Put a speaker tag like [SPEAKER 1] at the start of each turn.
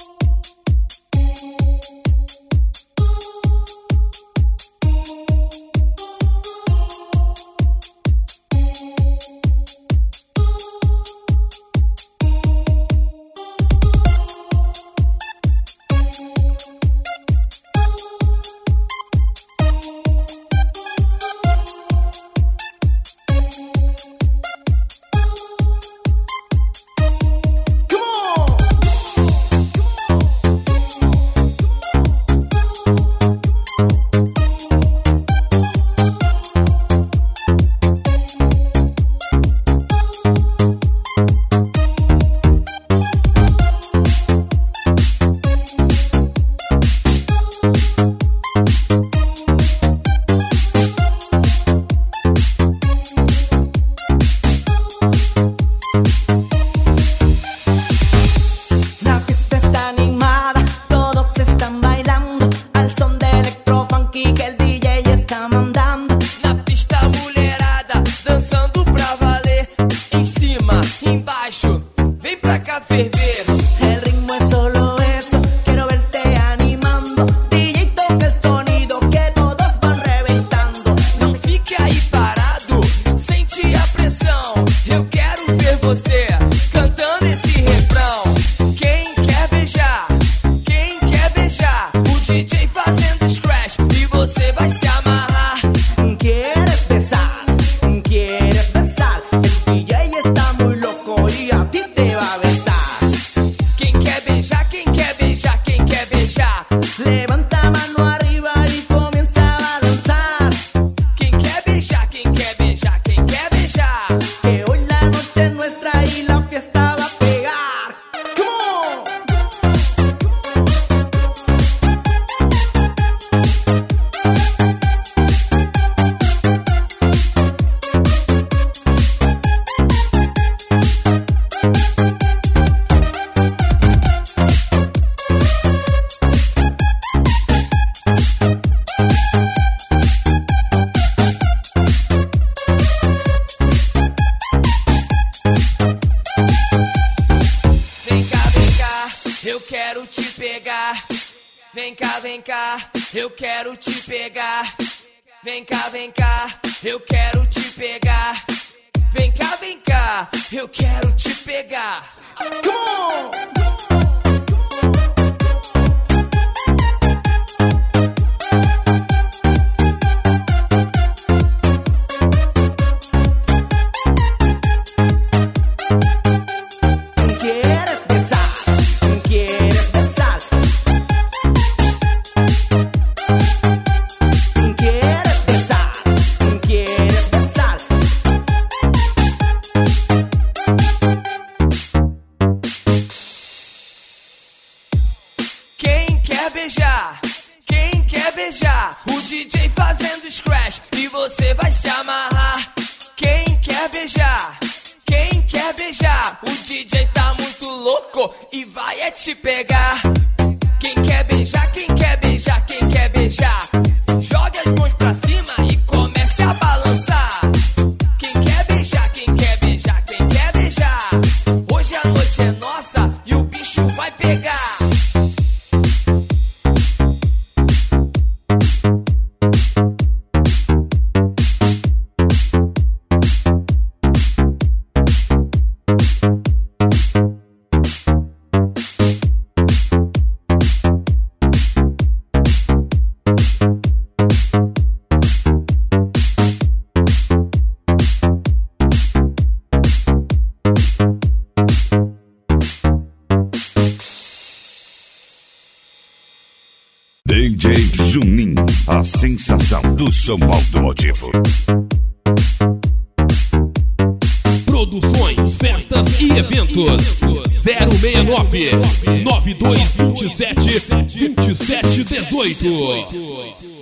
[SPEAKER 1] Vem cá, eu quero te pegar. Vem cá, eu quero te pegar. Vem cá, eu quero te pegar. Come on! Quem quer beijar? O DJ fazendo scratch e você vai se amarrar. Quem quer beijar? Quem quer beijar? O DJ tá muito louco e vai é te pegar. Quem quer beijar? Quem quer beijar? Quem quer beijar? Joga as mãos pra cima e comece a balançar. Quem quer beijar? Quem quer beijar? Quem quer beijar? Hoje a noite é nossa e o bicho vai pegar.
[SPEAKER 2] DJ Juninho, a sensação do som automotivo.
[SPEAKER 3] Produções, festas e eventos 069 9227 2718.